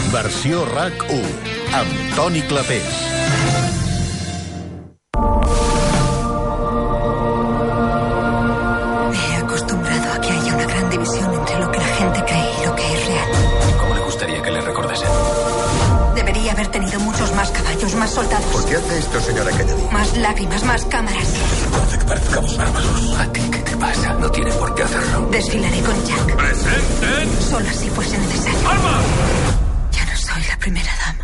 Versió RAC1, amb Toni Clapés. Me he acostumbrado a que haya una gran división entre lo que la gente cree y lo que es real. ¿Cómo le gustaría que le recordasen? Debería haber tenido muchos más caballos, más soldados. ¿Por qué hace esto, señora Kennedy? Más lágrimas, más cámaras. Hace que parezcamos bárbaros. ¿A ti qué te pasa? No tiene por qué hacerlo. Desfilaré con Jack. ¡Presenten! Solo si fuese necesario. ¡Armas! Ya no soy la primera dama.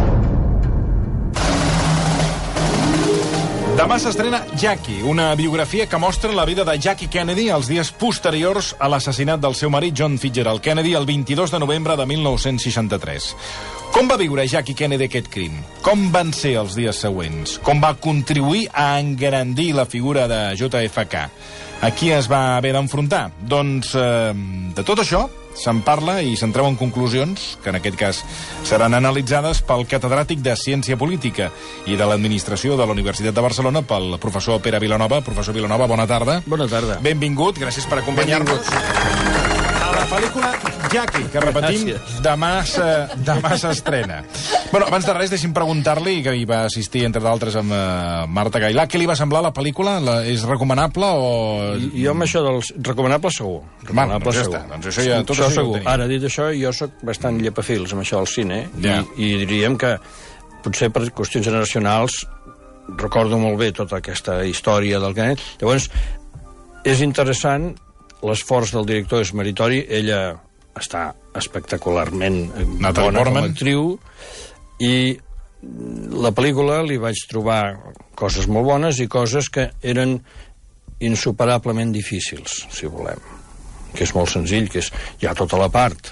Demà s'estrena Jackie, una biografia que mostra la vida de Jackie Kennedy els dies posteriors a l'assassinat del seu marit John Fitzgerald Kennedy el 22 de novembre de 1963. Com va viure Jackie Kennedy aquest crim? Com van ser els dies següents? Com va contribuir a engrandir la figura de JFK? A qui es va haver d'enfrontar? Doncs de tot això se'n parla i se'n treuen conclusions, que en aquest cas seran analitzades pel catedràtic de Ciència Política i de l'Administració de la Universitat de Barcelona, pel professor Pere Vilanova. Professor Vilanova, bona tarda. Bona tarda. Benvingut, gràcies per acompanyar-nos. A la pel·lícula Jackie, que repetim, demà s'estrena. Bueno, abans de res, deixi'm preguntar-li, que hi va assistir, entre d'altres, amb Marta Gailà, què li va semblar la pel·lícula? És recomanable o...? Jo amb això dels... Recomanable segur. Recomanable segur. Està. Doncs això ja, tot això això segur. Ara, dit això, jo sóc bastant llepafils amb això del cine, i diríem que potser per qüestions generacionals recordo molt bé tota aquesta història del Kennedy. Llavors, és interessant, l'esforç del director és meritori, ella està espectacularment bona com a actriu, i la pel·lícula li vaig trobar coses molt bones i coses que eren insuperablement difícils, si volem. Que és molt senzill, que és, hi ha tota la part,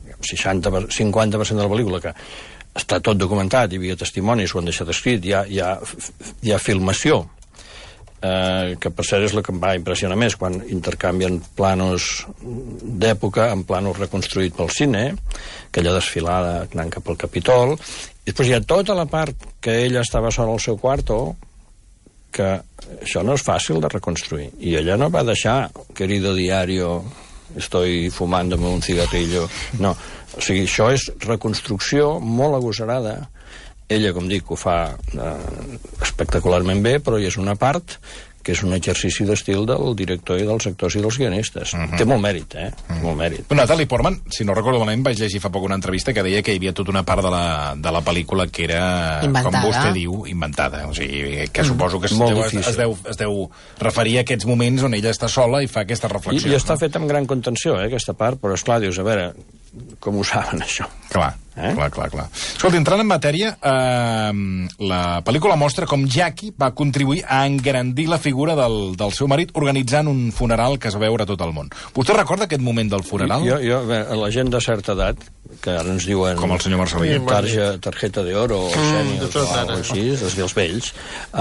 50% de la pel·lícula, que està tot documentat, hi havia testimonis, ho han deixat escrit, hi ha filmació, que per cert és la que em va impressionar més, quan intercanvien planos d'època amb planos reconstruïts pel cine, aquella desfilada anant cap al Capitol, i després hi ha tota la part que ella estava sola al seu quarto, que això no és fàcil de reconstruir, i ella no va deixar, querido diario, estoy fumándome un cigarrillo, no, o sigui, això és reconstrucció molt agosarada. Ella, com dic, ho fa espectacularment bé, però hi és una part que és un exercici d'estil del director i dels actors i dels guionistes. Té molt mèrit, molt mèrit. Natalie Portman, si no recordo malament, vaig llegir fa poc una entrevista que deia que hi havia tota una part de la pel·lícula que era, inventada. Com vostè diu, inventada. O sigui, que suposo que es deu referir a aquests moments on ella està sola i fa aquesta reflexió. I està feta amb gran contenció, aquesta part, però esclar, dius, a veure, com ho saben, això? Clar. Escolta, entrant en matèria, la pel·lícula mostra com Jackie va contribuir a engrandir la figura del seu marit organitzant un funeral que es va veure a tot el món. Vostè recorda aquest moment del funeral? Jo la gent de certa edat, que ara ens diuen... Com el senyor Marcelí. Tarjeta d'oro, o sèniors, o alguna així, els vells.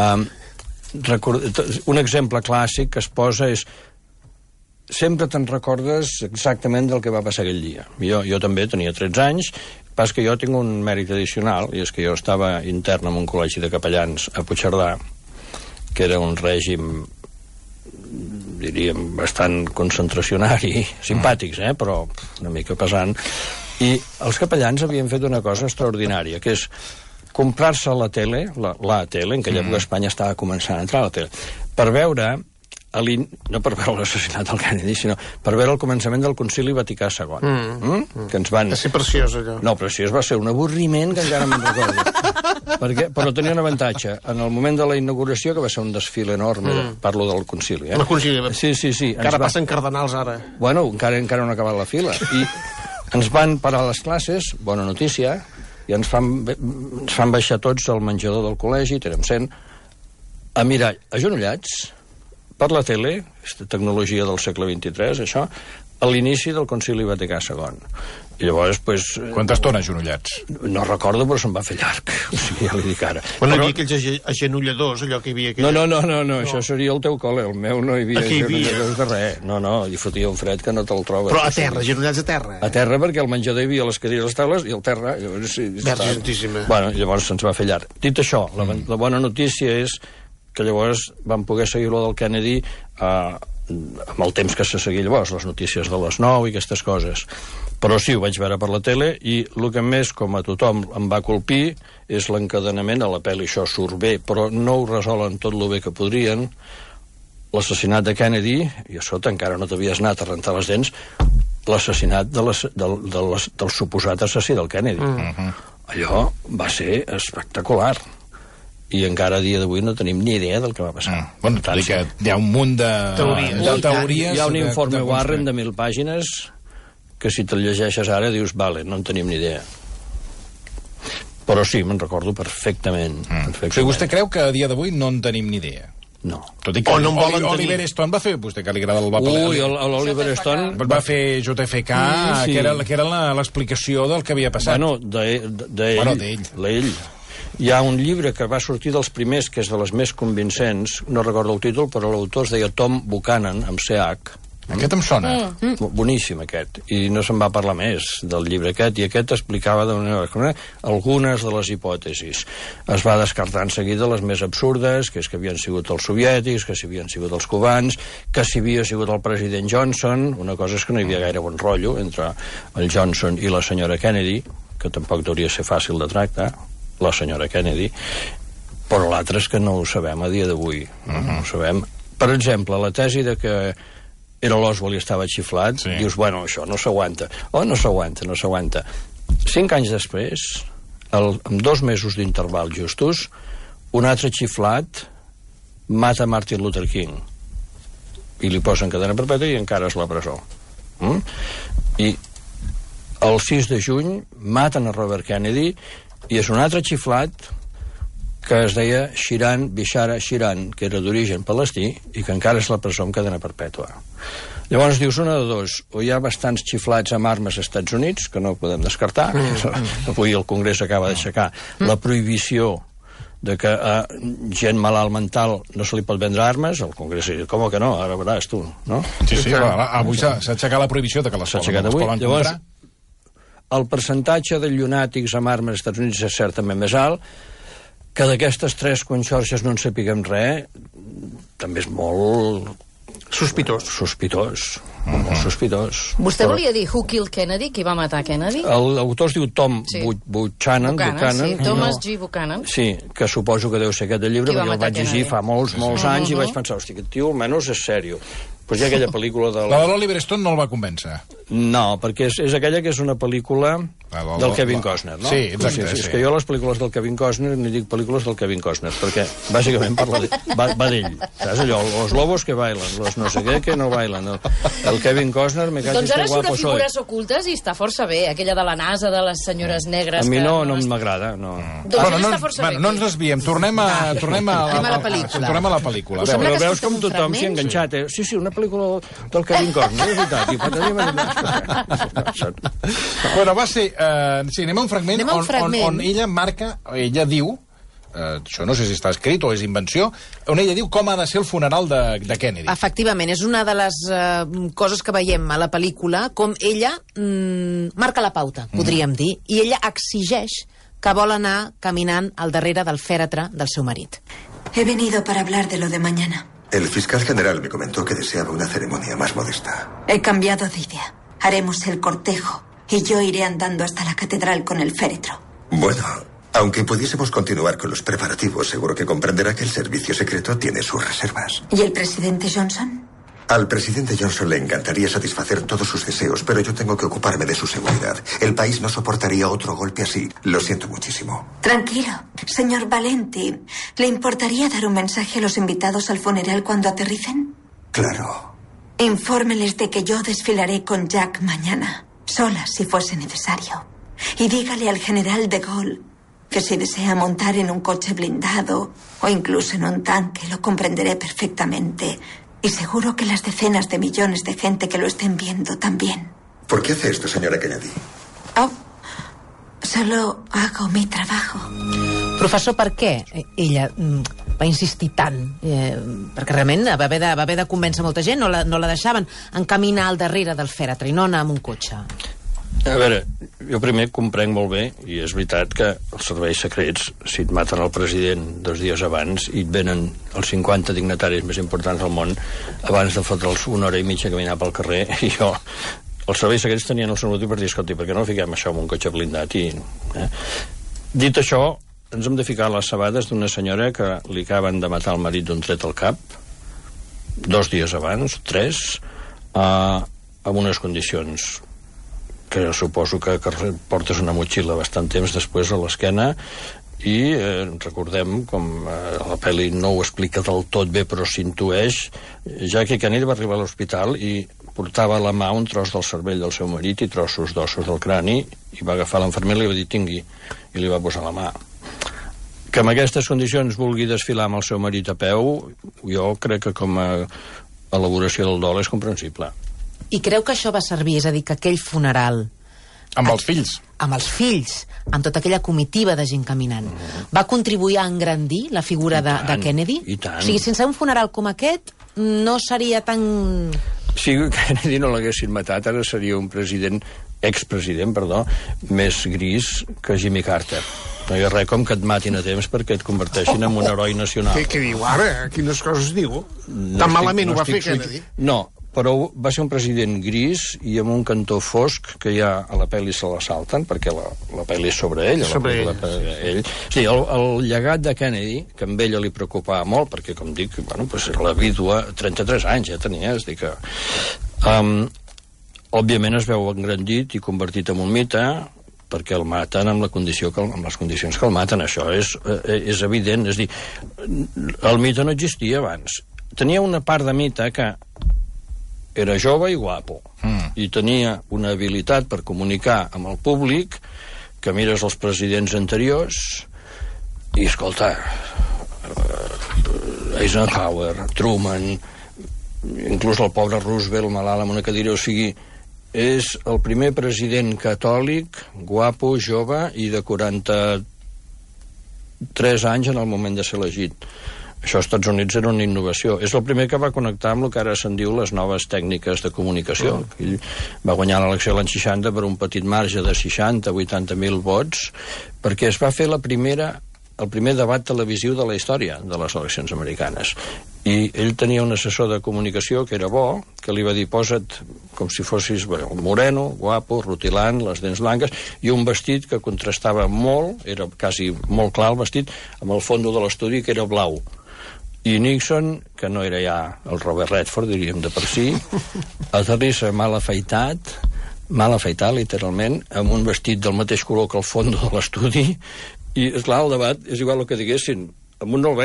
Un exemple clàssic que es posa és sempre te'n recordes exactament del que va passar aquell dia. Jo també tenia 13 anys, pas que jo tinc un mèrit addicional, i és que jo estava intern en un col·legi de capellans a Puigcerdà, que era un règim, diríem, bastant concentracionari, simpàtics, però una mica pesant, i els capellans havien fet una cosa extraordinària, que és comprar-se la tele, la tele, en aquella època Espanya estava començant a entrar a la tele, per veure... no per veure l'assassinat del Kennedy, sinó per veure el començament del Concili Vaticà II. Que ens van... Va ser preciós, allò. No, preciós va ser un avorriment que encara me'n recordo. Però tenia un avantatge. En el moment de la inauguració, que va ser un desfile enorme, parlo del Concili, El Concili. Sí. Encara passen cardenals, ara. Bueno, encara no ha acabat la fila. I ens van parar les classes, bona notícia, i ens fan baixar tots al menjador del col·legi, érem 100, a mirar agenollats per la tele, aquesta tecnologia del segle XXIII, això, a l'inici del Concili Vaticà II. I llavors, doncs... Quanta estona agenollats? No recordo, però se'm va fer llarg. O sigui, ja li dic ara. Bueno, hi havia aquells agenolladors, allò que hi havia... No, això seria el teu col·le. El meu no hi havia agenolladors de res. No, hi fotia un fred que no te'l trobes. Però a terra, agenollats a terra. A terra, perquè al menjador hi havia les cadires, les taules, i al terra... Verge Santíssima. Bueno, llavors se'ns va fer llarg. Dit això, la bona notícia és que llavors vam poder seguir lo del Kennedy amb el temps que se seguia llavors, les notícies de les 9 i aquestes coses. Però sí, ho vaig veure per la tele, i el que més, com a tothom, em va colpir és l'encadenament. A la pel·li això surt bé, però no ho resolen tot el bé que podrien. L'assassinat de Kennedy, i a sota encara no t'havies anat a rentar les dents, l'assassinat del suposat assassí del Kennedy. Allò va ser espectacular. I encara a dia d'avui no tenim ni idea del que va passar. Bueno, tot i que hi ha un munt de teories. Hi ha un informe Warren de 1.000 pàgines que si te'l llegeixes ara dius, vale, no en tenim ni idea. Però sí, me'n recordo perfectament. O sigui, vostè creu que a dia d'avui no en tenim ni idea? No. Tot i que Oliver Stone va fer, vostè que li agrada el va parlar. l'Oliver Stone va fer JFK, sí. que era l'explicació del que havia passat. Bueno, d'ell. Hi ha un llibre que va sortir dels primers, que és de les més convincents, no recordo el títol, però l'autor es deia Tom Buchanan, amb CH. Aquest em sona. Boníssim, aquest. I no se'n va parlar més del llibre aquest, i aquest explicava algunes de les hipòtesis. Es va descartar en seguida les més absurdes, que és que havien sigut els soviètics, que si havien sigut els cubans, que si havia sigut el president Johnson. Una cosa és que no hi havia gaire bon rotllo entre el Johnson i la senyora Kennedy, que tampoc hauria ser fàcil de tractar, la senyora Kennedy, però l'altre és que no ho sabem a dia d'avui. No ho sabem. Per exemple, la tesi de que era l'Oswald i estava xiflat, dius, bueno, això no s'aguanta. No s'aguanta. 5 anys després, amb 2 mesos d'interval justos, un altre xiflat mata Martin Luther King i li posen cadena perpètua i encara és a la presó. I el 6 de juny maten a Robert Kennedy i és un altre xiflat que es deia Bishara Shiran, que era d'origen palestí i que encara és la presó amb cadena perpètua. Llavors dius una de dos, o hi ha bastants xiflats amb armes als Estats Units, que no podem descartar, avui el Congrés acaba d'aixecar la prohibició de que a gent malalt mental no se li pot vendre armes, el Congrés diu, com que no, ara veuràs tu, no? Sí, avui s'ha aixecat la prohibició de que les poden comprar. Llavors, el percentatge de llunàtics amb armes als Estats Units és certament més alt, que d'aquestes 3 conxorxes no en sapiguem res, també és molt sospitós. Molt sospitós. Vostè volia dir Who Killed Kennedy? Qui va matar Kennedy? L'autor es diu Tom Buchanan. Sí, Thomas G. Buchanan. Sí, que suposo que deu ser aquest del llibre, perquè el vaig llegir fa molts anys i vaig pensar, hosti, aquest tio almenys és sèrio. Pues hi ha aquella pel·lícula de... La de l'Oliver Stone no el va convèncer. No, perquè és aquella que és una pel·lícula del Kevin Costner, no? Sí, exacte. Sí. És que jo les pel·lícules del Kevin Costner ni dic pel·lícules del Kevin Costner, perquè bàsicament va d'ell. Saps allò? Los lobos que bailen, los no sé què que no bailen. El Kevin Costner me caig doncs ara surt a Figures ocultes i està força bé, aquella de la NASA, de les senyores negres... A mi no m'agrada, no. Doncs està força bé. No ens desviem, tornem a la pel·lícula. Tornem a la pel·lícula. Però veus com tothom s'hi ha enganxat, eh? Sí, una pel·lícula del Kevin Costner, és veritat. Bueno, va ser... Sí, anem a un fragment on ella marca, ella diu, això no sé si està escrit o és invenció, on ella diu com ha de ser el funeral de Kennedy. Efectivament, és una de les coses que veiem a la pel·lícula, com ella marca la pauta, podríem dir, i ella exigeix que vol anar caminant al darrere del fèretre del seu marit. He venido para hablar de lo de mañana. El fiscal general me comentó que deseaba una ceremonia más modesta. He cambiado de idea. Haremos el cortejo y yo iré andando hasta la catedral con el féretro. Bueno, aunque pudiésemos continuar con los preparativos, seguro que comprenderá que el servicio secreto tiene sus reservas. ¿Y el presidente Johnson? Al presidente Johnson le encantaría satisfacer todos sus deseos, pero yo tengo que ocuparme de su seguridad. El país no soportaría otro golpe así. Lo siento muchísimo. Tranquilo. Señor Valenti, ¿le importaría dar un mensaje a los invitados al funeral cuando aterricen? Claro. Infórmeles de que yo desfilaré con Jack mañana, sola si fuese necesario. Y dígale al general de Gaulle que si desea montar en un coche blindado o incluso en un tanque, lo comprenderé perfectamente. Y seguro que las decenas de millones de gente que lo estén viendo también. ¿Por qué hace esto, señora Kennedy? Oh, solo hago mi trabajo. Professor, per què ella va insistir tant? Perquè realment va haver de convèncer molta gent, no la deixaven encaminar al darrere del fèretre i no anar amb un cotxe. A veure, jo primer comprenc molt bé, i és veritat que els serveis secrets, si et maten el president 2 dies abans i et venen els 50 dignataris més importants del món, abans de fotre'ls 1 hora i mitja caminar pel carrer, jo Els serveis secrets tenien el seu motiu per dir, escolti, per què no fiquem això en un cotxe blindat? Dit això, ens hem de ficar les sabades d'una senyora que li acaben de matar el marit d'un tret al cap, 2 dies abans, 3, amb unes condicions que suposo que portes una motxilla bastant temps després a l'esquena, i recordem, com la pel·li no ho explica del tot bé però s'intueix, Jackie Kennedy va arribar a l'hospital i portava a la mà un tros del cervell del seu marit i trossos d'ossos del crani, i va agafar l'infermer i li va dir tingui, i li va posar la mà. Que en aquestes condicions vulgui desfilar amb el seu marit a peu, jo crec que com a elaboració del dol és comprensible. I creu que això va servir, és a dir, que aquell funeral... Amb els fills. Amb els fills, amb tota aquella comitiva de gent caminant. Va contribuir a engrandir la figura de Kennedy? I tant. O sigui, sense un funeral com aquest, no seria tan... Si Kennedy no l'haguessin matat, ara seria un expresident, més gris que Jimmy Carter. No hi ha res com que et matin a temps perquè et converteixin en un heroi nacional. Què diu ara? Quines coses diu? Tan malament ho va fer Kennedy? No, però va ser un president gris i amb un cantó fosc que ja a la pel·li se la salten, perquè la pel·li és sobre ell. Ell. Sí, el llegat de Kennedy, que amb ella li preocupava molt, perquè, com dic, la vídua, 33 anys ja tenia, és dir que... òbviament es veu engrandit i convertit en un mite, perquè el maten amb les condicions que el maten. Això és evident. És dir, el mite no existia abans. Tenia una part de mite que era jove i guapo, i tenia una habilitat per comunicar amb el públic, que mires els presidents anteriors i, escolta, Eisenhower, Truman, inclús el pobre Roosevelt malalt amb una cadira, o sigui, és el primer president catòlic, guapo, jove i de 43 anys en el moment de ser elegit. Això als Estats Units era una innovació. És el primer que va connectar amb el que ara se'n diu les noves tècniques de comunicació. Ell va guanyar l'elecció l'any 60 per un petit marge de 60-80.000 vots, perquè es va fer el primer debat televisiu de la història de les eleccions americanes. I ell tenia un assessor de comunicació que era bo, que li va dir, posa't com si fossis moreno, guapo, rutilant, les dents blanques, i un vestit que contrastava molt, era quasi molt clar el vestit, amb el fons de l'estudi, que era blau. I Nixon, que no era ja el Robert Redford, diríem de per si, aterrissa mal afaitat, literalment, amb un vestit del mateix color que el fons de l'estudi, i, esclar, el debat és igual el que diguessin, amunt no el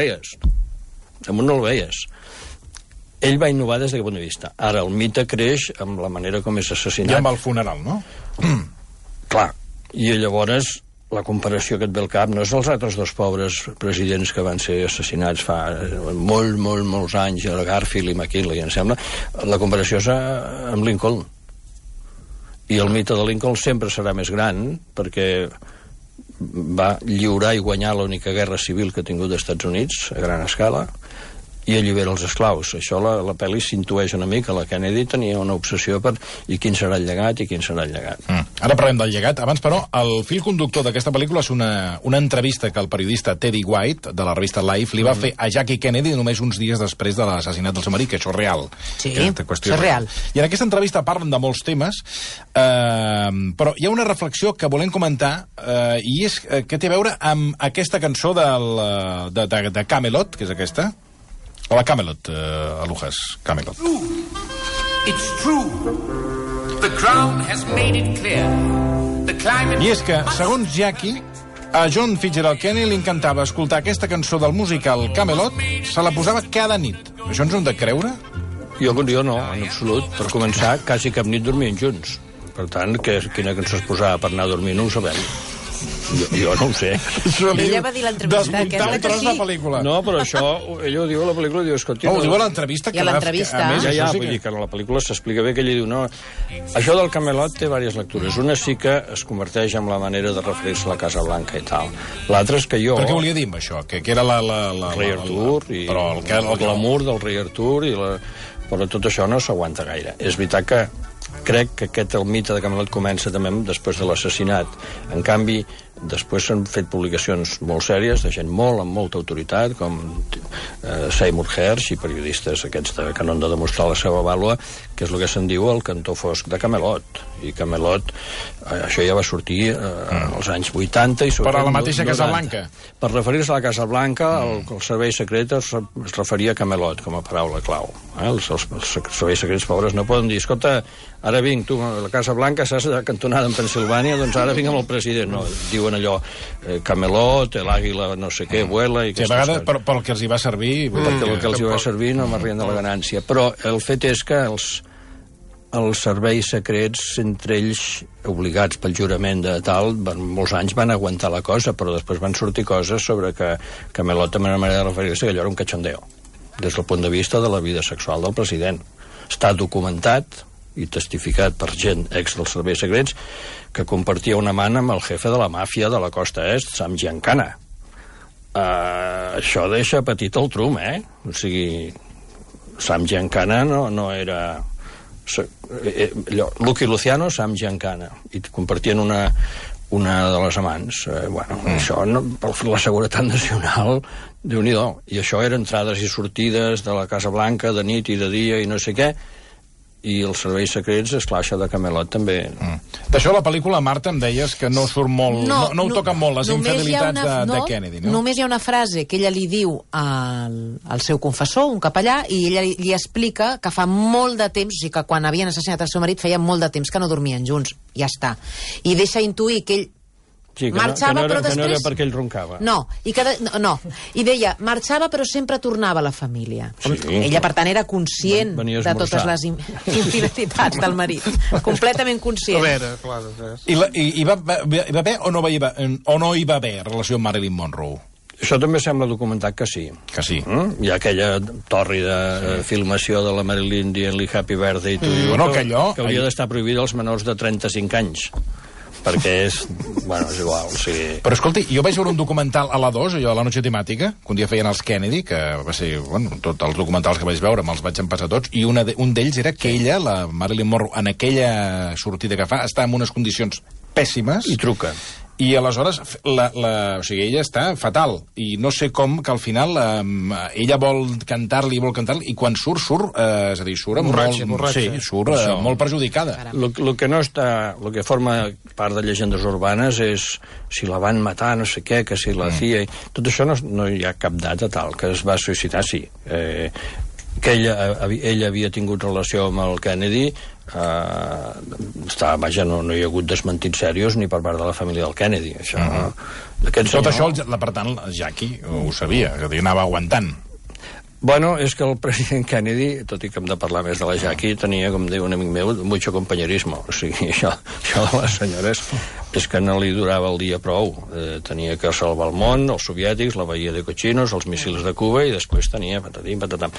veies. Ell va innovar des d'aquest punt de vista. Ara, el mite creix amb la manera com és assassinat. I amb el funeral, no? Clar, i llavors la comparació que et ve al cap no és els altres dos pobres presidents que van ser assassinats fa molts anys, Garfield i McKinley, em sembla. La comparació és amb Lincoln. I el mite de Lincoln sempre serà més gran, perquè va lliurar i guanyar l'única guerra civil que ha tingut als Estats Units, a gran escala, i allibera els esclaus. Això la pel·li s'intueix una mica. La Kennedy tenia una obsessió per i quin serà el llegat i quin serà el llegat. Ara parlem del llegat. Abans, però, el fil conductor d'aquesta pel·lícula és una entrevista que el periodista Teddy White, de la revista Life, li va fer a Jackie Kennedy només uns dies després de l'assassinat del seu marit, que això és real. Sí, això és real. I en aquesta entrevista parlen de molts temes, però hi ha una reflexió que volem comentar, i és que té a veure amb aquesta cançó de Camelot, que és aquesta. O la Camelot, Alujas, Camelot. It's true. The crown has made it clear. The climate... I és que, segons Jackie, a John Fitzgerald Kennedy li encantava escoltar aquesta cançó del musical Camelot, se la posava cada nit. Això ens ho hem de creure? Jo no, en absolut. Per començar, quasi cap nit dormien junts. Per tant, quina cançó es posava per anar a dormir no ho sabem. Jo no ho sé. Ella va dir l'entrevista. Desmuntar un tros de pel·lícula. No, però això, ella ho diu a la pel·lícula, diu, escolta... Ho diu a l'entrevista. I a l'entrevista. Ja, vull dir que a la pel·lícula s'explica bé que ella diu, no, això del Camelot té diverses lectures. Una sí que es converteix en la manera de referir-se a la Casa Blanca i tal. L'altra és que jo... Per què volia dir amb això? Que era el rei Artur i el glamour del rei Artur, però tot això no s'aguanta gaire. És veritat que crec que el mite de Camelot comença també després de l'assassinat. En canvi, després s'han fet publicacions molt sèries, de gent amb molta autoritat, com Seymour Hersh i periodistes aquests que no han de demostrar la seva vàlua, que és el que se'n diu el cantó fosc de Camelot. I Camelot, això ja va sortir als anys 80 i però a la mateixa Casa Blanca. Per referir-se a la Casa Blanca, el servei secret es referia a Camelot com a paraula clau. Els serveis secrets pobres no poden dir, escolta, ara vinc, tu, a la Casa Blanca saps cantonada en Pensilvània, doncs ara vinc amb el president. No, diuen allò, Camelot, l'àguila no sé què, vuela... I sí, a vegades pel que els hi va servir... Perquè el que els hi va servir no m'arrien de la ganància. Però el fet és que els serveis secrets, entre ells, obligats pel jurament de tal, molts anys van aguantar la cosa, però després van sortir coses sobre que Camelot també era una manera de referir-se que allò era un cachondeo, des del punt de vista de la vida sexual del president. Està documentat i testificat per gent ex dels serveis secrets que compartia una man amb el jefe de la màfia de la costa est, Sam Giancana. Això deixa petit el trum, O sigui, Sam Giancana no era... Lucky Luciano, Sam Giancana, i compartien una de les amants. Això, per la seguretat nacional, Déu-n'hi-do. I això eren entrades i sortides de la Casa Blanca de nit i de dia i no sé què, i els serveis secrets, esclar, això de Camelot també... D'això la pel·lícula, Marta, em deies que no surt molt... No ho toquen molt, les infidelitats de Kennedy, no? Només hi ha una frase que ella li diu al seu confessor, un capellà, i ella li explica que fa molt de temps, o sigui que quan havien assassinat el seu marit feia molt de temps que no dormien junts. Ja està. I deixa intuir que ell marxava, però després... Que no era perquè ell roncava. No, i deia, marxava però sempre tornava a la família. Sí. Ella, per tant, era conscient de totes les infidelitats del marit. Completament conscient. A veure, clar. I va haver o no hi va haver relació amb Marilyn Monroe? Això també sembla documentat que sí. Que sí. Hi ha aquella tòrrida filmació de la Marilyn dient-li Happy Birthday to you, que hauria d'estar prohibida als menors de 35 anys. Perquè és igual, o sigui... Però escolti, jo vaig veure un documental a la 2, allò de la noche temàtica, que un dia feien els Kennedy, que va ser, tots els documentals que vaig veure me'ls vaig empassar tots, i un d'ells era que ella, la Marilyn Monroe, en aquella sortida que fa, està en unes condicions pèssimes... I truca. I aleshores, o sigui, ella està fatal, i no sé com que al final ella vol cantar-li, i quan surt, és a dir, surt molt perjudicada. El que no està, el que forma part de llegendes urbanes és si la van matar, no sé què, que si la CIA... Tot això no hi ha cap data tal, que es va suïcidar, sí. Que ella havia tingut relació amb el Kennedy, no hi ha hagut desmentits serios ni per part de la família del Kennedy. Tot això, per tant, Jackie ho sabia, que anava aguantant. Bueno, és que el president Kennedy, tot i que hem de parlar més de la Jackie, tenia, com diu un amic meu, mucho compañerismo. O sigui, això de les senyores és que no li durava el dia prou. Tenia que salvar el món, els soviètics, la bahia de Cochinos, els míssils de Cuba, i després tenia patatim, patatam.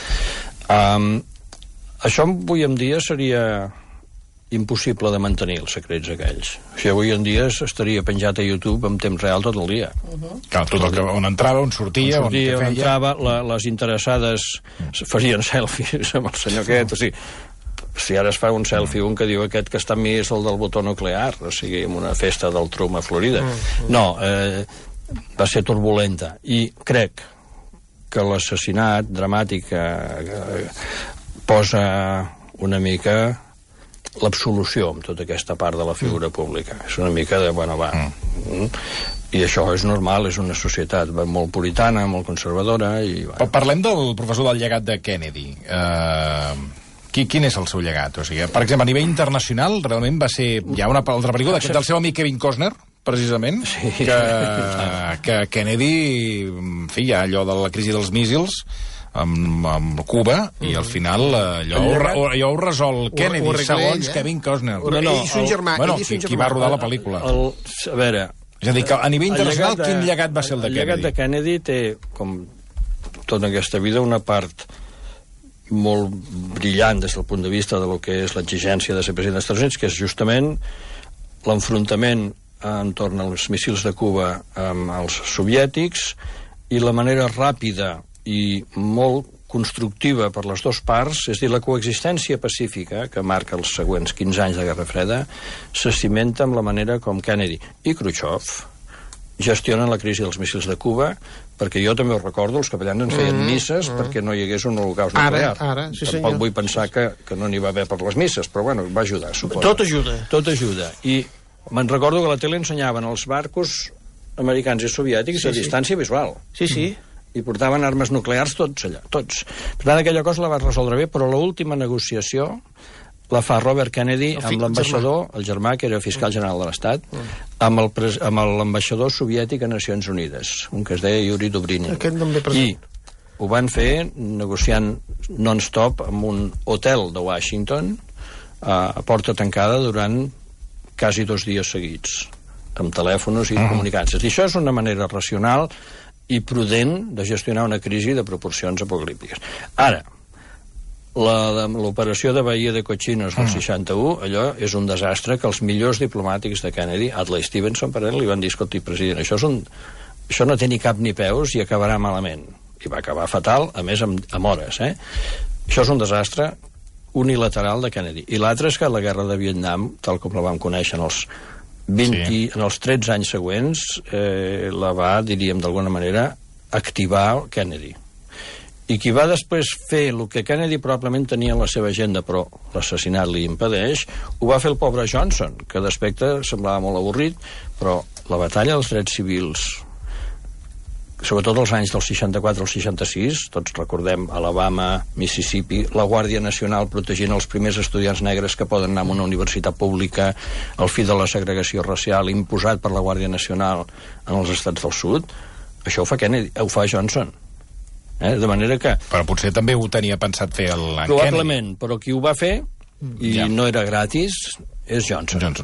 Això avui en dia seria impossible de mantenir, els secrets aquells. O sigui, avui en dia estaria penjat a YouTube en temps real tot el dia. Clar, tot el que, on entrava, on sortia, on entrava, les interessades farien selfies amb el senyor aquest, o sigui, si ara es fa un selfie, un que diu aquest que està amb mi és el del botó nuclear, o sigui, en una festa del Trump a Florida. No, va ser turbulenta, i crec que l'assassinat dramàtic posa una mica l'absolució amb tota aquesta part de la figura pública. És una mica de, I això és normal, és una societat molt puritana, molt conservadora. Parlem del professor del llegat de Kennedy. Quin és el seu llegat? O sigui, per exemple, a nivell internacional, realment va ser... Hi ha una altra pel·lícula del seu amic Kevin Costner, precisament, que Kennedy, en fi, hi ha allò de la crisi dels míssils, amb Cuba, i al final allò ho resol Kennedy, segons Kevin Costner. Qui va rodar la pel·lícula. A veure... És a dir, que a nivell internacional, quin llegat va ser el de Kennedy? El llegat de Kennedy té, com tota aquesta vida, una part molt brillant des del punt de vista de lo que és l'exigència de ser president dels Estats Units, que és justament l'enfrontament entorn als míssils de Cuba amb els soviètics i la manera ràpida i molt constructiva per les dues parts, és a dir, la coexistència pacífica que marca els següents 15 anys de Guerra Freda, se cimenta amb la manera com Kennedy i Khrushchev gestionen la crisi dels míssils de Cuba, perquè jo també ho recordo, els capellans ens feien misses perquè no hi hagués un holocaust nuclear. Sí, Tampoc vull pensar que no n'hi va haver per les misses, però bueno, va ajudar, suposo. Tot ajuda. Tot ajuda. I me'n recordo que a la tele ensenyaven els barcos americans i soviètics a distància visual. Sí. I portaven armes nuclears tots allà, tots. Per tant, aquella cosa la va resoldre bé, però l'última negociació la fa Robert Kennedy amb l'ambaixador, el germà, que era fiscal general de l'Estat, amb l'ambaixador soviètic a Nacions Unides, un que es deia Yuri Dobrynin. I ho van fer negociant non-stop en un hotel de Washington a porta tancada durant quasi 2 dies seguits, amb telèfons i comunicants. I això és una manera racional i prudent de gestionar una crisi de proporcions apocalíptiques. Ara, l'operació de Bahia de Cochinos del 61, allò és un desastre que els millors diplomàtics de Kennedy, Adlai Stevenson, per ell, li van dir, escolti, president, això no té ni cap ni peus i acabarà malament. I va acabar fatal, a més amb hores. Això és un desastre unilateral de Kennedy. I l'altre és que la guerra de Vietnam, tal com la vam conèixer en els 13 anys següents, la va, diríem d'alguna manera, activar Kennedy. I qui va després fer el que Kennedy probablement tenia en la seva agenda, però l'assassinat li impedeix, ho va fer el pobre Johnson, que d'aspecte semblava molt avorrit, però la batalla dels drets civils, sobretot els anys del 64 al 66, tots recordem Alabama, Mississippi, la Guàrdia Nacional protegint els primers estudiants negres que poden anar a una universitat pública, el fi de la segregació racial imposat per la Guàrdia Nacional en els estats del sud, això ho fa Kennedy, ho fa Johnson. De manera que... Però potser també ho tenia pensat fer el Kennedy. Probablement, però qui ho va fer, i no era gratis, és Johnson.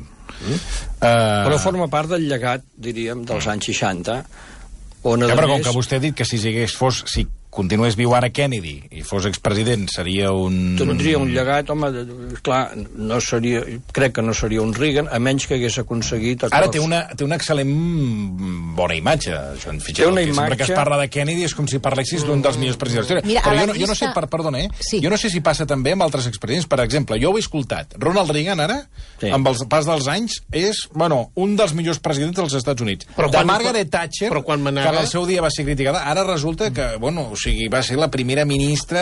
Però forma part del llegat, diríem, dels anys 60, on però com que vostè ha dit que si continués viu ara Kennedy i fos expresident seria un... Tindria un llegat, home, clar, crec que no seria un Reagan, a menys que hagués aconseguit acords. Ara té una excel·lent bona imatge, John Fitzgerald. Sempre que es parla de Kennedy és com si parlessis d'un dels millors presidents de la història. Però jo no sé, perdona, jo no sé si passa també amb altres expresidents. Per exemple, jo ho he escoltat. Ronald Reagan ara, amb el pas dels anys, és, un dels millors presidents dels Estats Units. De Margaret Thatcher, que en el seu dia va ser criticada, ara resulta que, va ser la primera ministra,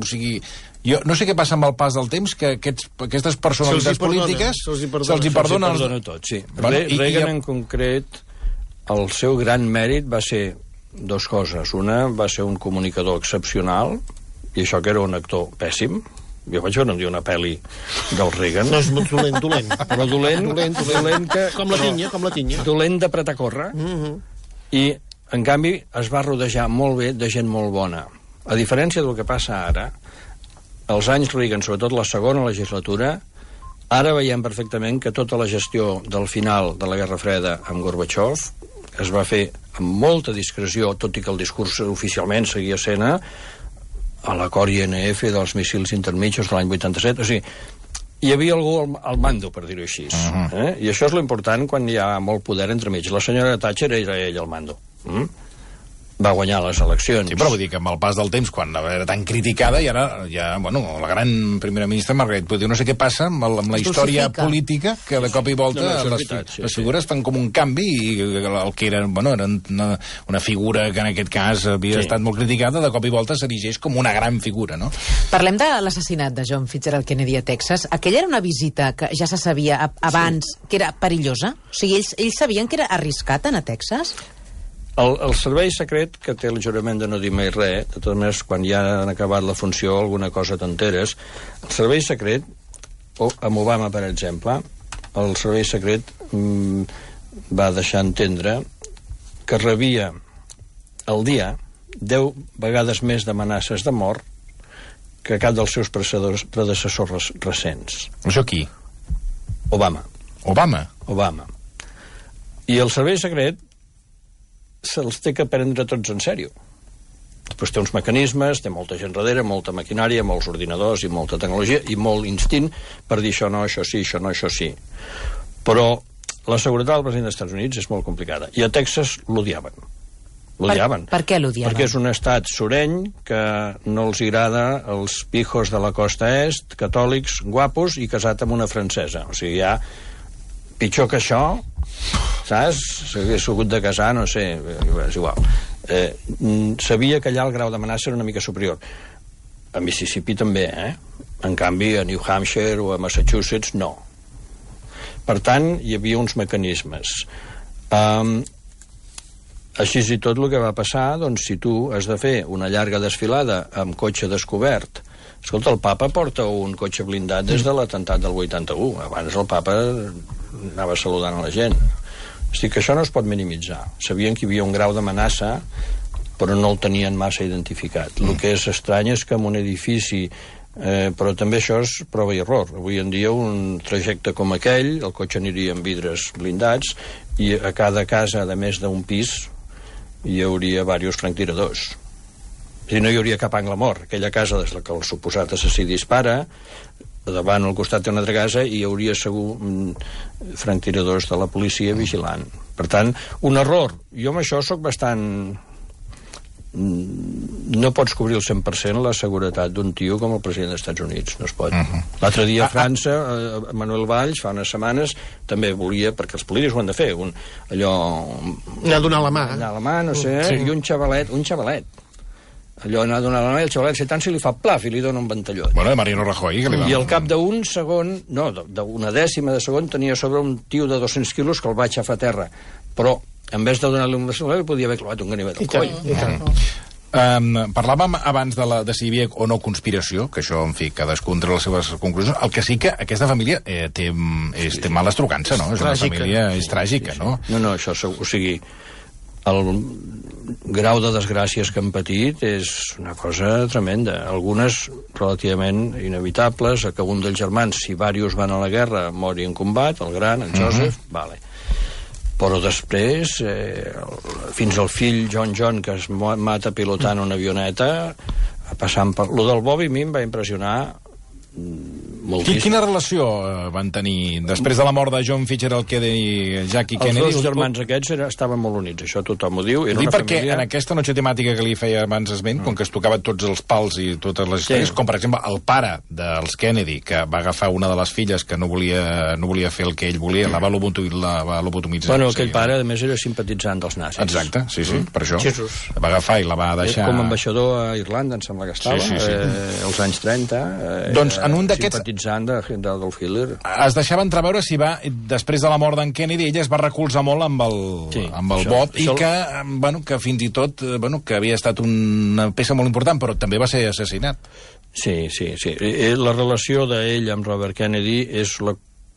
jo no sé què passa amb el pas del temps, que aquestes personalitats polítiques se'ls hi perdona tot, sí. Reagan en concret, el seu gran mèrit va ser 2 coses. Una, va ser un comunicador excepcional, i això que era un actor pèssim. Jo vaig veure una pel·li del Reagan. No, és dolent. Però dolent que... Com la tinya. Dolent d'apretar a córrer. I en canvi, es va rodejar molt bé de gent molt bona. A diferència del que passa ara, els anys Reagan, sobretot la segona legislatura, ara veiem perfectament que tota la gestió del final de la Guerra Freda amb Gorbachev es va fer amb molta discreció, tot i que el discurs oficialment seguia sent a l'acord INF dels míssils intermitjos de l'any 87. O sigui, hi havia algú al mando, per dir-ho així. I això és l'important quan hi ha molt poder entremig. La senyora Thatcher era ella al mando. Va guanyar les eleccions. Sí, però vull dir que amb el pas del temps, quan era tan criticada, i ara la gran primera ministra Margaret Thatcher, no sé què passa amb la història política, que de cop i volta les figures fan com un canvi, i el que era una figura que en aquest cas havia estat molt criticada, de cop i volta s'erigeix com una gran figura, no? Parlem de l'assassinat de John Fitzgerald Kennedy a Texas. Aquella era una visita que ja se sabia abans que era perillosa? O sigui, ells sabien que era arriscat anar a Texas? El servei secret, que té el jurament de no dir mai res, de totes maneres, quan ja han acabat la funció, alguna cosa t'enteres, el servei secret, amb Obama, per exemple, el servei secret va deixar entendre que rebia al dia 10 vegades més d'amenaces de mort que cap dels seus predecessors recents. Això qui? Obama. Obama. I el servei secret se'ls té que prendre tots en sèrio. Després té uns mecanismes, té molta gent darrere, molta maquinària, molts ordinadors i molta tecnologia i molt instint per dir això no, això sí, això no, això sí. Però la seguretat del president dels Estats Units és molt complicada. I a Texas l'odiaven. Per què l'odiaven? Perquè és un estat sureny que no els agrada els pijos de la costa est, catòlics, guapos i casat amb una francesa. O sigui, ja pitjor que això, saps? S'hagués hagut de casar, no sé, és igual. Sabia que allà el grau d'amenaça era una mica superior. A Mississippi també, En canvi, a New Hampshire o a Massachusetts, no. Per tant, hi havia uns mecanismes. Així i tot el que va passar, doncs, si tu has de fer una llarga desfilada amb cotxe descobert, escolta, el papa porta un cotxe blindat des de l'atemptat del 81. Abans el papa anava saludant a la gent. És dir, que això no es pot minimitzar. Sabien que hi havia un grau d'amenaça, però no el tenien massa identificat. El que és estrany és que en un edifici, però també això és prova i error. Avui en dia un trajecte com aquell, el cotxe aniria amb vidres blindats i a cada casa de més d'un pis hi hauria diversos franctiradors. És dir, no hi hauria cap angle mort. Aquella casa des que el suposat assassí dispara, davant al costat té una altra casa i hi hauria segur franctiradors de la policia vigilant. Per tant, un error. Jo amb això sóc bastant... No pots cobrir el 100% la seguretat d'un tio com el president dels Estats Units, no es pot. L'altre dia a França, Manuel Valls, fa unes setmanes, també volia, perquè els polítics ho han de fer, allò... Anar a donar la mà. Anar a la mà, no sé, i un xavalet, allò anar a donar la mà, i el xavalet tant si li fa plaf i li dona un ventalló. Bueno, de Mariano Rajoy, que li va... I al cap d'un segon, no, d'una dècima de segon, tenia sobre un tio de 200 quilos que el va aixafar a terra. Però, en vez de donar-li un ventalló, podia haver clavat un ganivet al coll. Parlàvem abans de si hi havia o no conspiració, que això, en fi, cadascú entre les seves conclusions. El que sí que aquesta família té mala estrucança, no? És una família tràgica, no? No, això, o sigui, el grau de desgràcies que han patit és una cosa tremenda. Algunes relativament inevitables, que un dels germans, si diversos van a la guerra, mori en combat, el gran, el Joseph, vale. Però després, fins al fill John, que es mata pilotant una avioneta, passant per... Lo del Bobby a mi em va impressionar moltíssim. Quina relació van tenir després de la mort de John Fitzgerald Kennedy i Jackie Kennedy? Els dos germans aquests estaven molt units, això tothom ho diu. Dic perquè en aquesta noche temàtica que li feia abans esment, com que es tocaven tots els pals i totes les històries, com per exemple el pare dels Kennedy, que va agafar una de les filles que no volia fer el que ell volia, la va lobotomitzar. Bueno, aquell pare, a més, era simpatitzant dels nazis. Exacte, sí, per això. La va agafar i la va deixar... Com a ambaixador a Irlanda, em sembla que estava, als anys 30. Doncs en un d'aquests... d'Adolf Hitler. Es deixava entreveure si va, després de la mort d'en Kennedy, ella es va recolzar molt amb el Bob, i que fins i tot que havia estat una peça molt important, però també va ser assassinat. Sí. La relació d'ell amb Robert Kennedy és la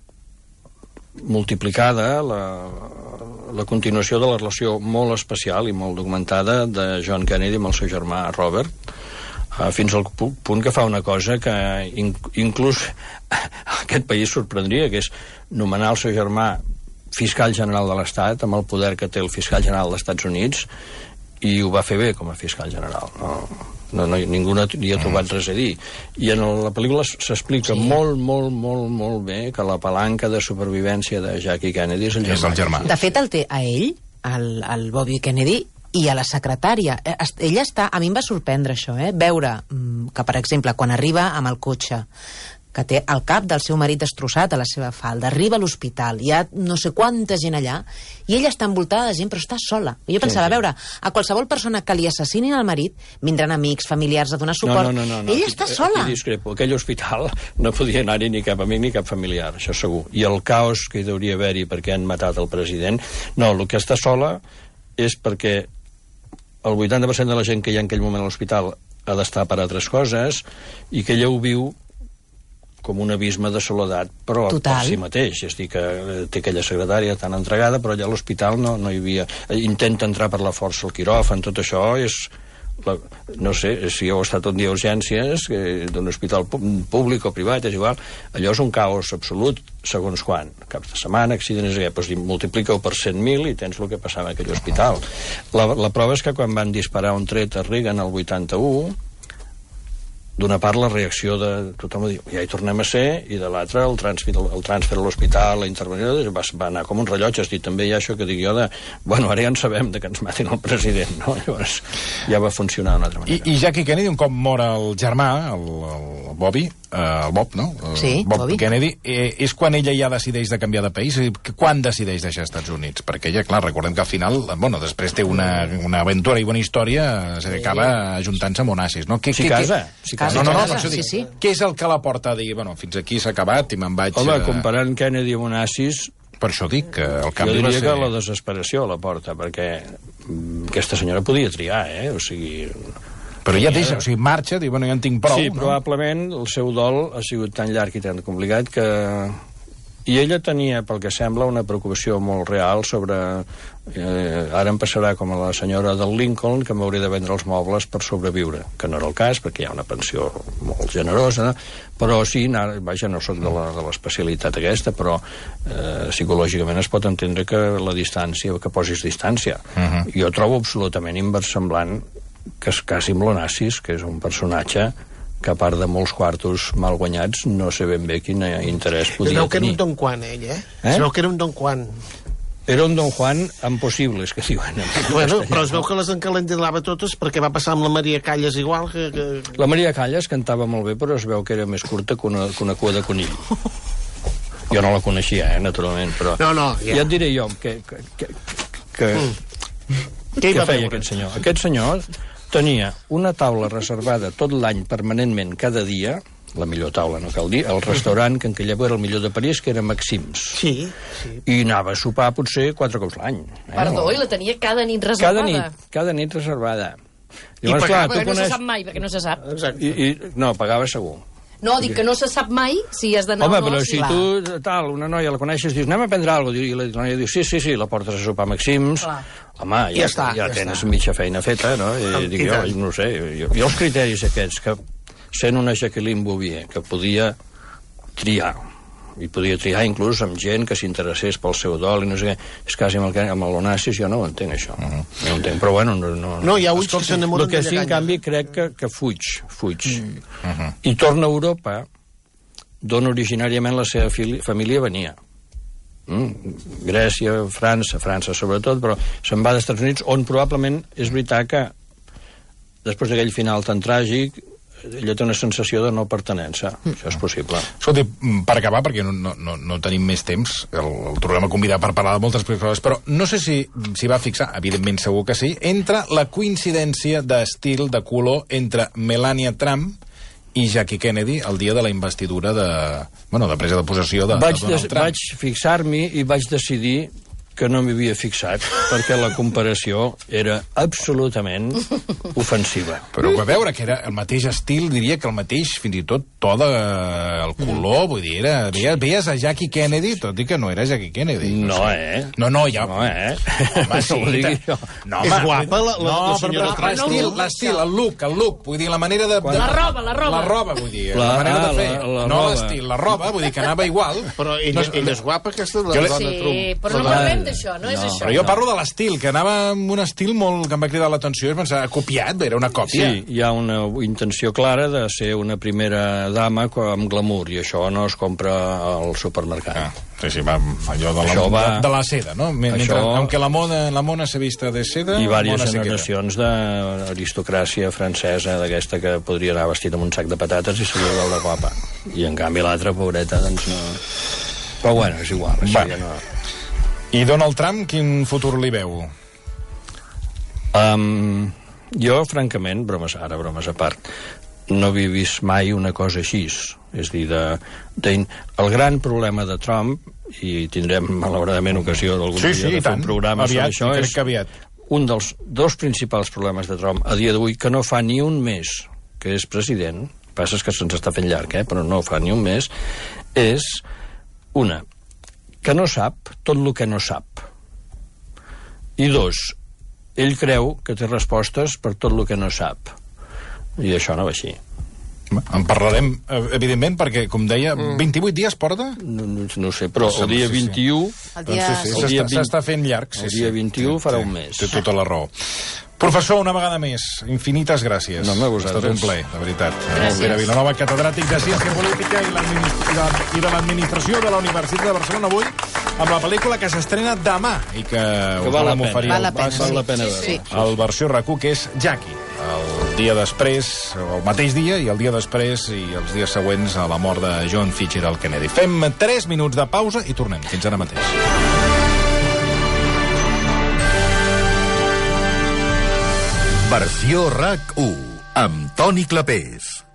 multiplicada, la continuació de la relació molt especial i molt documentada de John Kennedy amb el seu germà Robert, fins al punt que fa una cosa que inclús aquest país sorprendria, que és nomenar el seu germà fiscal general de l'Estat, amb el poder que té el fiscal general dels Estats Units, i ho va fer bé com a fiscal general. Ningú hi ha trobat res a dir. I en la pel·lícula s'explica molt bé que la palanca de supervivència de Jackie Kennedy és el germà. De fet, el té a ell, el Bobby Kennedy, i a la secretària. Ella està... A mi em va sorprendre això, veure que, per exemple, quan arriba amb el cotxe, que té el cap del seu marit destrossat a la seva falda, arriba a l'hospital, hi ha no sé quanta gent allà, i ella està envoltada de gent, però està sola. I jo pensava, a veure, a qualsevol persona que li assassinin al marit, vindran amics, familiars a donar suport. No. Ella està sola. Aquí discrepo. Aquell hospital no podia anar-hi ni cap amic ni cap familiar, això segur. I el caos que hi hauria haver-hi perquè han matat el president... No, el que està sola és perquè el 80% de la gent que hi ha en aquell moment a l'hospital ha d'estar per altres coses i que ella ho viu com un abisme de soledat, però per si mateix. És dir, que té aquella secretària tan entregada, però allà a l'hospital no hi havia... Intenta entrar per la força al quiròfan, tot això és... No sé, si heu estat un dia a urgències d'un hospital públic o privat, és igual, allò és un caos absolut, segons quan, cap de setmana, accidents, doncs multiplica-ho per 100.000 i tens el que passava en aquell hospital. La prova és que quan van disparar un tret a Reagan al 81, d'una part la reacció de tothom diu, ja hi tornem a ser, i de l'altra el transfer a l'hospital, la intervenció va anar com un rellotge. És dir, també hi ha això que dic jo de, bueno, ara ja en sabem de que ens matin el president, no? Llavors ja va funcionar d'una altra manera. I Jackie Kennedy, un cop mor el germà, el Bobby, el Bob, no? Sí, Bob Bobby. Kennedy, és quan ella ja decideix de canviar de país? Quan decideix deixar els Estats Units? Perquè ella, clar, recordem que al final, bueno, després té una aventura i bona història, acaba ajuntant-se amb Onassis, no? Si casa. No, casa, per això dic, sí. què és el que la porta a dir, bueno, fins aquí s'ha acabat i me'n vaig... Home, comparant Kennedy amb Onassis, per això dic que el jo canvi va diria ser... que la desesperació a la porta, perquè aquesta senyora podia triar, o sigui... Però ja deixa, o sigui, marxa, diu, bueno, ja en tinc prou. Sí, no? probablement el seu dol ha sigut tan llarg i tan complicat que... I ella tenia, pel que sembla, una preocupació molt real sobre... ara em passarà com a la senyora del Lincoln, que m'hauré de vendre els mobles per sobreviure, que no era el cas, perquè hi ha una pensió molt generosa, no? Però sí, vaja, no sóc de l'especialitat aquesta, però psicològicament es pot entendre que la distància, que posis distància. Jo trobo absolutament inversemblant que es casi amb l'Onassis, que és un personatge que a part de molts quartos mal guanyats no sé ben bé quin interès podia tenir. Es veu que era un Don Juan, ell, Es veu que era un Don Juan. Era un Don Juan amb possibles, que diuen. Bueno, però es veu que les encalendilava totes perquè va passar amb la Maria Callas igual que... La Maria Callas cantava molt bé, però es veu que era més curta que una cua de conill. Jo no la coneixia, naturalment, però... No, ja et diré jo que feia aquest senyor. Aquest senyor tenia una taula reservada tot l'any permanentment, cada dia, la millor taula, no cal dir, el restaurant que en aquella època era el millor de París, que era Maxims. Sí. I anava a sopar potser 4 cops l'any. Perdó, i la tenia cada nit reservada? Cada nit reservada. Llavors, clar, no se sap mai, perquè no se sap. No, pagava segur. No, dic que no se sap mai si has d'anar o no. Home, però si tu, una noia la coneixes, dius, anem a prendre alguna cosa, i la noia diu, sí, la portes a sopar Maxims, home, ja tens mitja feina feta, no? I dic jo, no sé, jo els criteris aquests, que sent una Jacqueline Bouvier, que podia triar, i podia triar inclús amb gent que s'interessés pel seu dol i no sé què, és quasi amb l'Onassis, jo no ho entenc, això. No ho entenc, però bueno... No, hi ha ulls que s'enamoren de lleganya. El que sí, en canvi, crec que fuig. I torna a Europa, d'on originàriament la seva família venia. Grècia, França sobretot, però se'n va als Estats Units, on probablement és veritat que després d'aquell final tan tràgic ella té una sensació de no pertenença. Això és possible. Escolti, per acabar, perquè no tenim més temps, el tornem a convidar per parlar de moltes coses, però no sé si va fixar, evidentment segur que sí, entre la coincidència d'estil, de color, entre Melania Trump i Jackie Kennedy el dia de la investidura de presa de possessió de Donald Trump. Vaig fixar-m'hi i vaig decidir que no m'hi havia fixat, perquè la comparació era absolutament ofensiva. Però a veure, que era el mateix estil, diria que el mateix, fins i tot, to del color, vull dir, veies a Jackie Kennedy, tot i que no era Jackie Kennedy. No, No, ja... No, Home, sí. No ho digui jo. No, és guapa la senyora Trump. L'estil, el look, vull dir, la manera de... La roba. La roba, vull dir, la manera de fer. No l'estil, la roba, vull dir, que anava igual. Però ella és guapa, aquesta dona Trump. Sí, però no parlem d'això, no és això. Però jo parlo de l'estil, que anava amb un estil molt que em va cridar l'atenció, és pensar, copiat, era una còpia. Sí, hi ha una intenció clara de ser una primera dama amb glamour, i això no es compra al supermercat. Sí, va allò de la seda, no? Aunque la mona se vista de seda... I diverses generacions d'aristocràcia francesa, d'aquesta que podria anar vestit amb un sac de patates i seria veure guapa. I en canvi l'altra, pobreta, doncs no... Però bueno, és igual, això ja no... I Donald Trump, quin futur li veu? Jo, francament, bromes a part, no havia vist mai una cosa així. És a dir, el gran problema de Trump, i tindrem malauradament ocasió d'algun dia de fer un programa sobre això, és un dels dos principals problemes de Trump a dia d'avui, que no fa ni un mes que és president, passa que se'ns està fent llarg, però no fa ni un mes, és que no sap tot el que no sap. I 2, ell creu que té respostes per tot el que no sap. I això no va així. En parlarem, evidentment, perquè, com deia, 28 dies porta? No sé, però el dia 21... S'està fent llarg. El dia 21 farà un mes. Té tota la raó. Professor, una vegada més, infinites gràcies. No, ha estat un plaer, de veritat. Gràcies. Pere Vilanova, catedràtic de Ciència Política i de l'Administració de la Universitat de Barcelona, avui, amb la pel·lícula que s'estrena demà i que us volem oferir val la pena veure. el versió RAC1, que és Jackie, el dia després, o el mateix dia, i el dia després, i els dies següents a la mort de John Fitzgerald Kennedy. Fem 3 minuts de pausa i tornem. Fins ara mateix. Versió RAC 1, amb Toni Clapés.